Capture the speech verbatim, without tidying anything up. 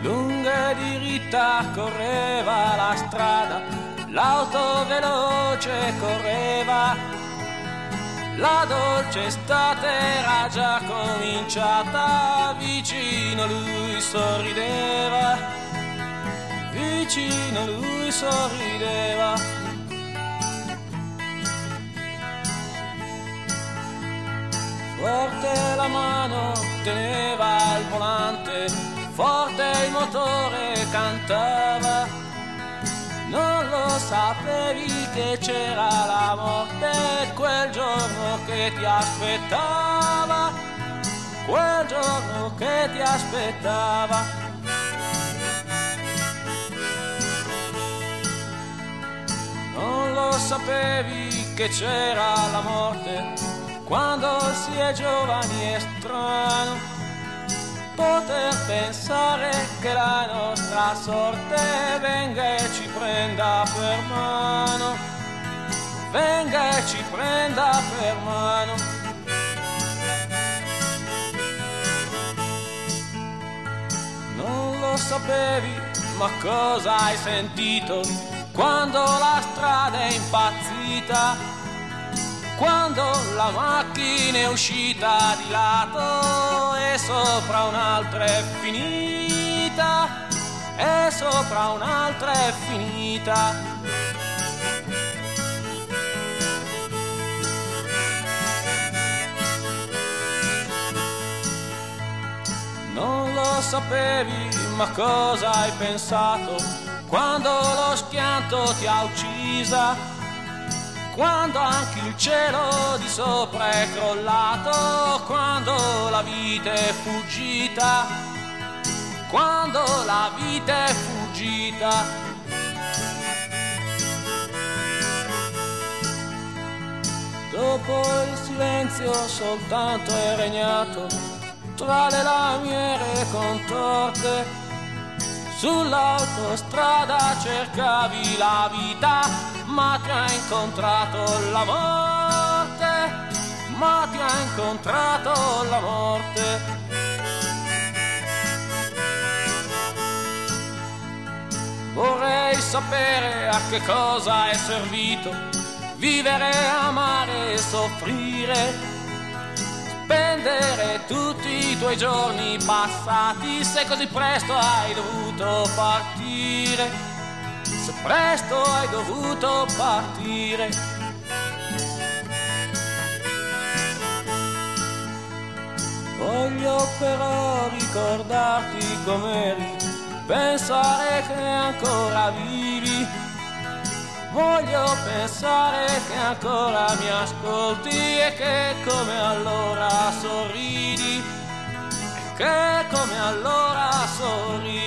lunga e diritta correva la strada, l'auto veloce correva, la dolce estate era già cominciata, vicino lui sorrideva, vicino lui sorrideva. Forte la mano teneva il volante, forte il motore cantava, non lo sapevi che c'era la morte quel giorno che ti aspettava, quel giorno che ti aspettava. Non lo sapevi che c'era la morte quando si è giovani è strano poter pensare che la nostra sorte venga e ci prenda per mano, venga e ci prenda per mano. Non lo sapevi, ma cosa hai sentito quando la strada è impazzita? Quando la macchina è uscita di lato e sopra un'altra è finita, e sopra un'altra è finita. Non lo sapevi, ma cosa hai pensato quando lo schianto ti ha uccisa? Quando anche il cielo di sopra è crollato, quando la vita è fuggita, quando la vita è fuggita. Dopo il silenzio soltanto è regnato tra le lamiere contorte. Sull'autostrada cercavi la vita, ma ti ha incontrato la morte, ma ti ha incontrato la morte. Vorrei sapere a che cosa è servito vivere, amare e soffrire, spendere tutti i tuoi giorni passati, se così presto hai dovuto partire, se presto hai dovuto partire. Voglio però ricordarti com'eri, pensare che ancora vivi. Voglio pensare che ancora mi ascolti e che come allora sorridi, e che come allora sorridi.